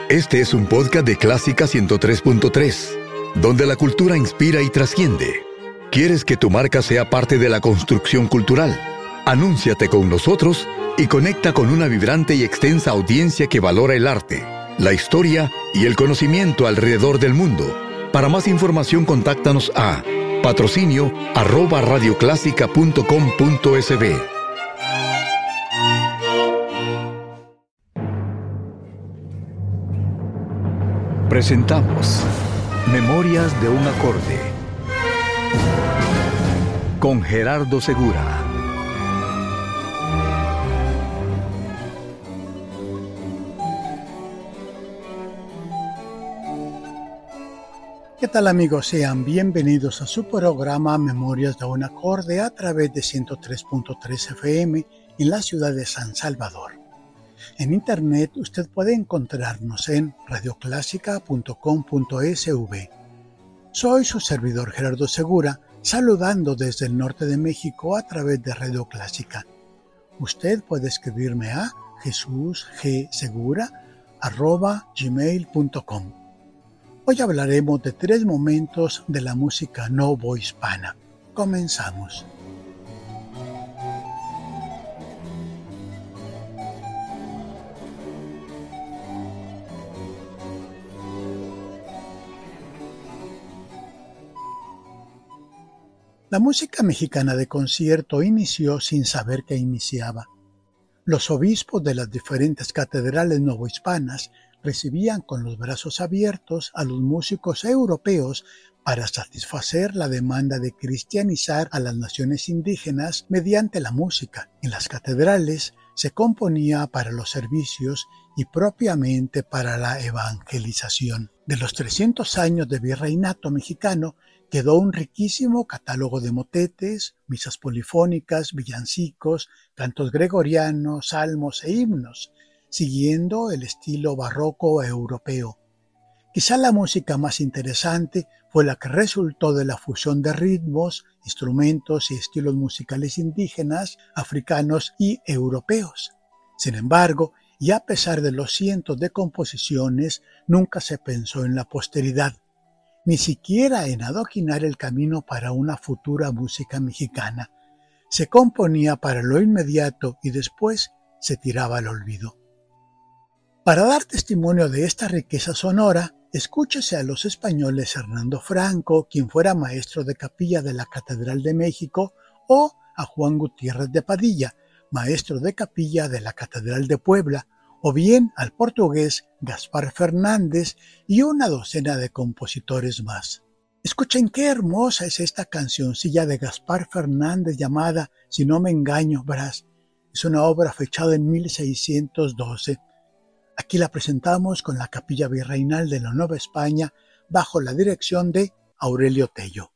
Este es un podcast de Clásica 103.3, donde la cultura inspira y trasciende. ¿Quieres que tu marca sea parte de la construcción cultural? Anúnciate con nosotros y conecta con una vibrante y extensa audiencia que valora el arte, la historia y el conocimiento alrededor del mundo. Para más información, contáctanos a patrocinio@radioclásica.com.sb. Presentamos Memorias de un acorde con Gerardo Segura. ¿Qué tal, amigos? Sean bienvenidos a su programa Memorias de un acorde a través de 103.3 FM en la ciudad de San Salvador. En internet usted puede encontrarnos en radioclásica.com.sv. Soy su servidor Gerardo Segura, saludando desde el norte de México a través de Radio Clásica. Usted puede escribirme a jesusgsegura@gmail.com. Hoy hablaremos de 3 momentos de la música novohispana. Comenzamos. La música mexicana de concierto inició sin saber que iniciaba. Los obispos de las diferentes catedrales novohispanas recibían con los brazos abiertos a los músicos europeos para satisfacer la demanda de cristianizar a las naciones indígenas mediante la música. En las catedrales se componía para los servicios y propiamente para la evangelización. De los 300 años de virreinato mexicano, quedó un riquísimo catálogo de motetes, misas polifónicas, villancicos, cantos gregorianos, salmos e himnos, siguiendo el estilo barroco europeo. Quizá la música más interesante fue la que resultó de la fusión de ritmos, instrumentos y estilos musicales indígenas, africanos y europeos. Sin embargo, y a pesar de los cientos de composiciones, nunca se pensó en la posteridad, ni siquiera en adoquinar el camino para una futura música mexicana. Se componía para lo inmediato y después se tiraba al olvido. Para dar testimonio de esta riqueza sonora, escúchese a los españoles Hernando Franco, quien fuera maestro de capilla de la Catedral de México, o a Juan Gutiérrez de Padilla, maestro de capilla de la Catedral de Puebla, o bien al portugués Gaspar Fernández y una docena de compositores más. Escuchen qué hermosa es esta cancioncilla de Gaspar Fernández llamada Si no me engaño, Brás. Es una obra fechada en 1612. Aquí la presentamos con la Capilla Virreinal de la Nueva España bajo la dirección de Aurelio Tello.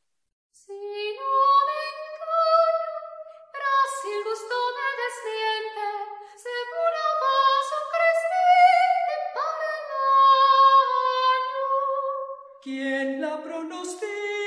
¿Quién la pronostica?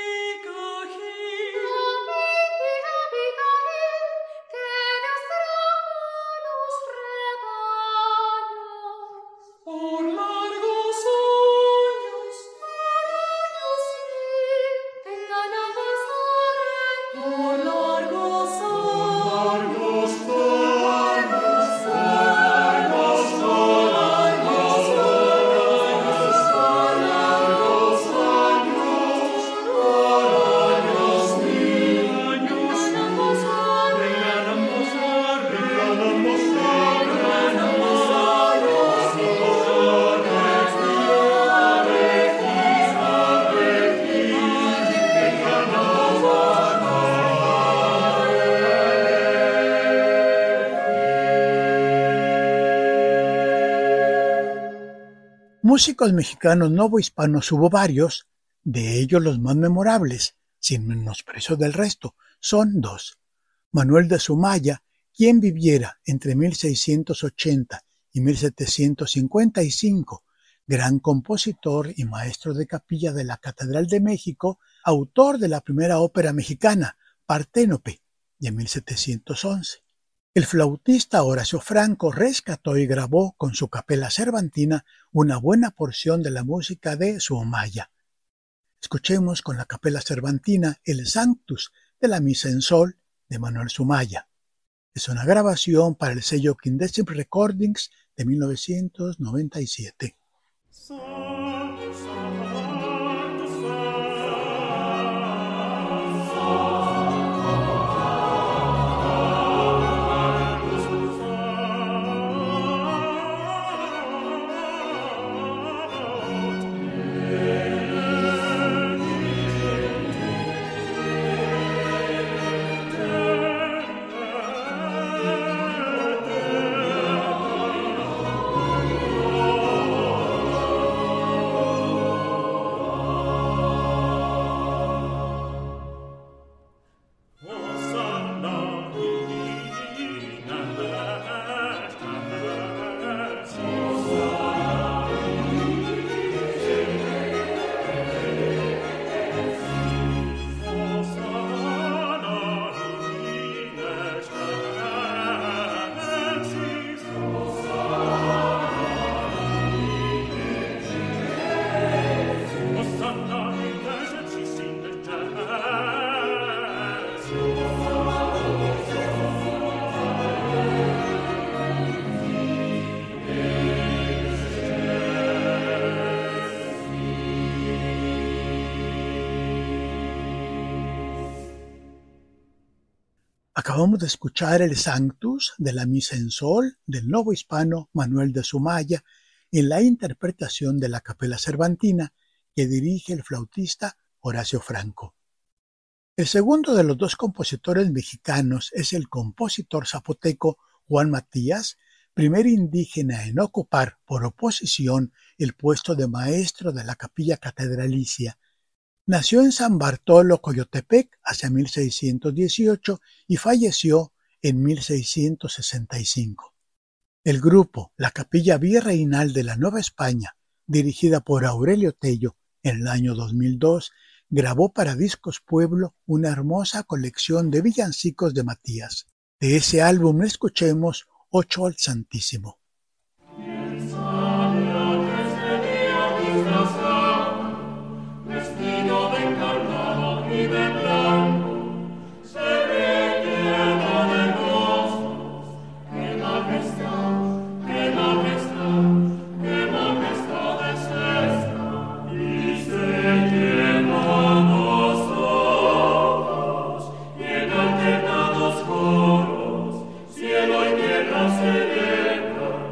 Músicos mexicanos novohispanos hubo varios, de ellos los más memorables, sin menosprecio del resto, son 2. Manuel de Sumaya, quien viviera entre 1680 y 1755, gran compositor y maestro de capilla de la Catedral de México, autor de la primera ópera mexicana, Parténope, de 1711. El flautista Horacio Franco rescató y grabó con su Capella Cervantina una buena porción de la música de Soumaya. Escuchemos con la Capella Cervantina el Sanctus de la Misa en Sol de Manuel Soumaya. Es una grabación para el sello Quindecim Recordings de 1997. Acabamos de escuchar el Sanctus de la Misa en Sol del novo hispano Manuel de Soumaya en la interpretación de la Capella Cervantina que dirige el flautista Horacio Franco. El segundo de los dos compositores mexicanos es el compositor zapoteco Juan Matías, primer indígena en ocupar por oposición el puesto de maestro de la capilla catedralicia. Nació en San Bartolo, Coyotepec, hacia 1618 y falleció en 1665. El grupo La Capilla Virreinal de la Nueva España, dirigida por Aurelio Tello en el año 2002, grabó para Discos Pueblo una hermosa colección de villancicos de Matías. De ese álbum escuchemos Ocho al Santísimo. Cielo y tierra celebran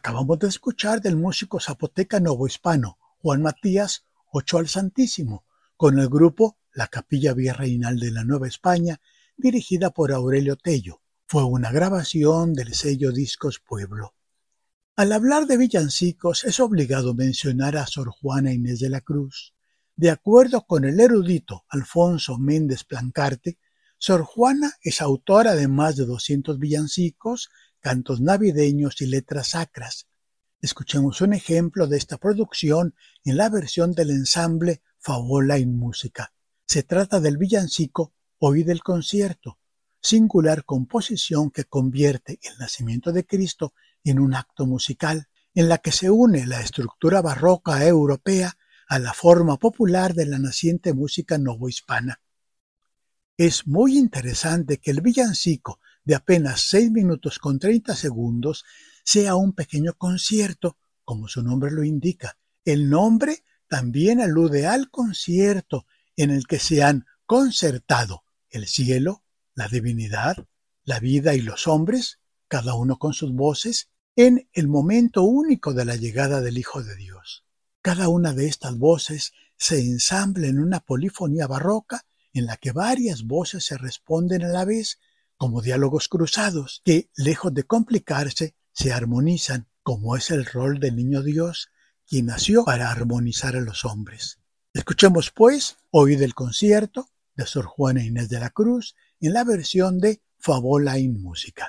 Acabamos de escuchar del músico zapoteca novohispano Juan Matías Ocho al Santísimo, con el grupo La Capilla Virreinal de la Nueva España, dirigida por Aurelio Tello. Fue una grabación del sello Discos Pueblo. Al hablar de villancicos es obligado mencionar a Sor Juana Inés de la Cruz. De acuerdo con el erudito Alfonso Méndez Plancarte, Sor Juana es autora de más de 200 villancicos, cantos navideños y letras sacras. Escuchemos un ejemplo de esta producción en la versión del ensamble Favola in Musica. Se trata del villancico Oíd el concierto, singular composición que convierte el nacimiento de Cristo en un acto musical, en la que se une la estructura barroca europea a la forma popular de la naciente música novohispana. Es muy interesante que el villancico de apenas 6 minutos con 30 segundos sea un pequeño concierto, como su nombre lo indica. El nombre también alude al concierto en el que se han concertado el cielo, la divinidad, la vida y los hombres, cada uno con sus voces, en el momento único de la llegada del Hijo de Dios. Cada una de estas voces se ensambla en una polifonía barroca en la que varias voces se responden a la vez, como diálogos cruzados, que, lejos de complicarse, se armonizan, como es el rol del Niño Dios, quien nació para armonizar a los hombres. Escuchemos, pues, Oíd el concierto de Sor Juana Inés de la Cruz en la versión de Favola in Musica.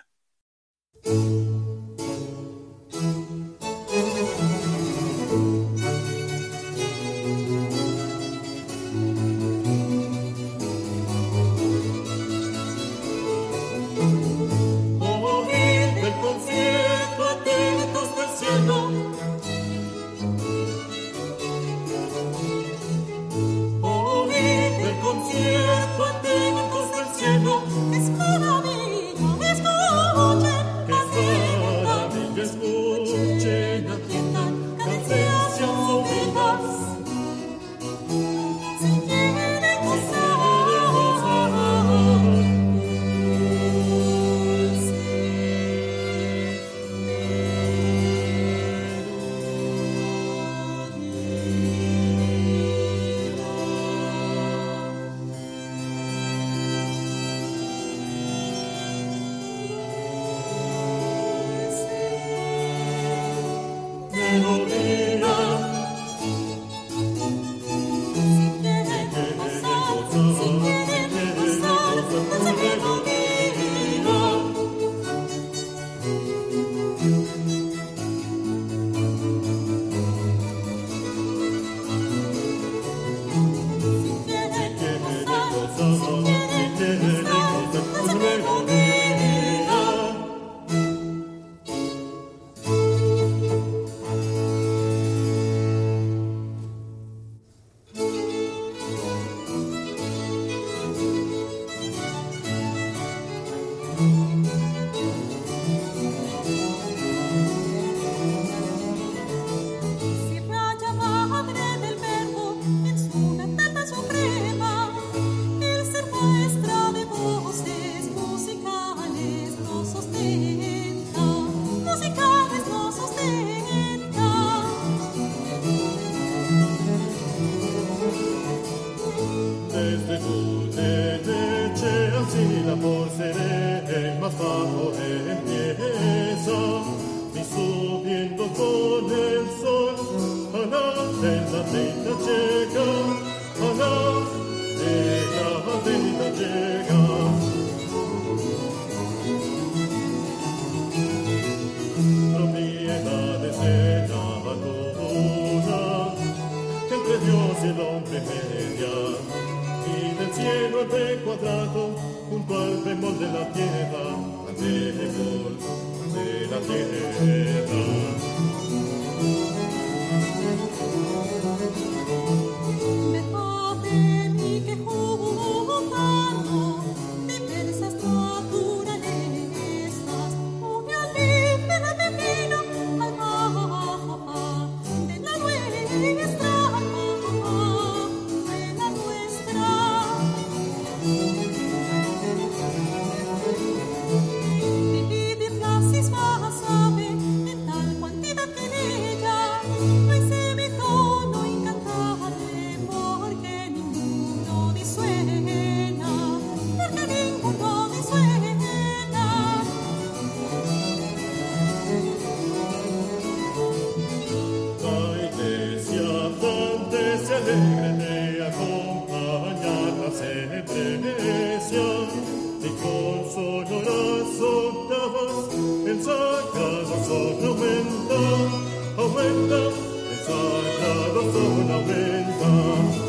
fondo de suena. La iglesia donde se alegre de acompañar la celebración y con sonoras octavas el sagrado son aumenta, el sagrado son aumenta.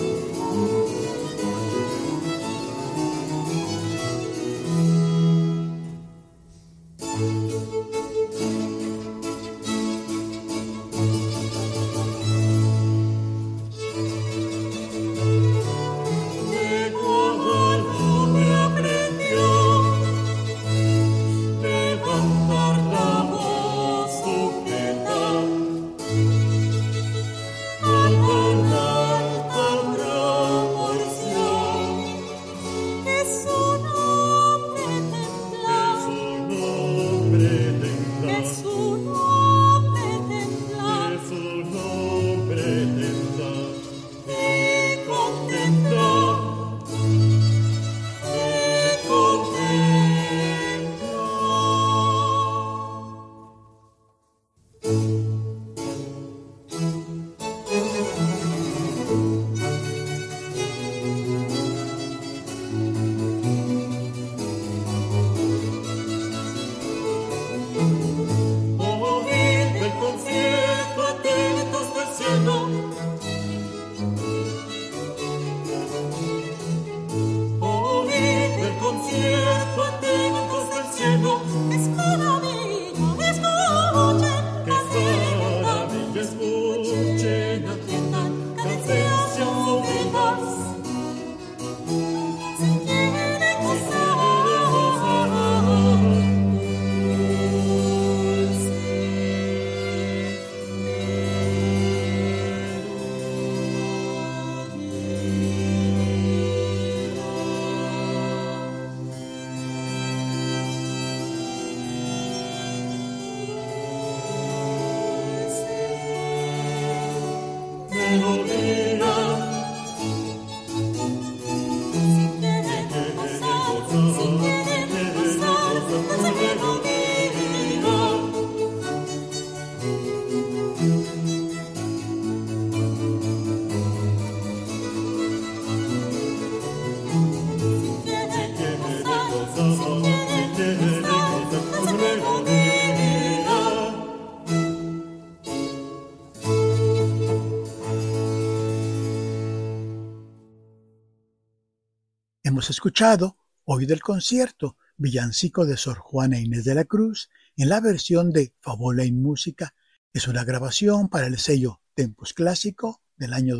Hemos escuchado Hoy del Concierto, villancico de Sor Juana Inés de la Cruz, en la versión de Favola in Música. Es una grabación para el sello Tempus Clásico del año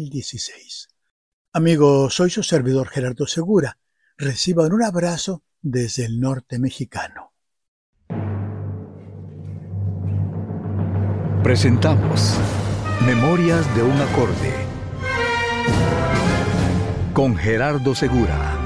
2016. Amigos, soy su servidor Gerardo Segura. Reciban un abrazo desde el norte mexicano. Presentamos Memorias de un acorde con Gerardo Segura.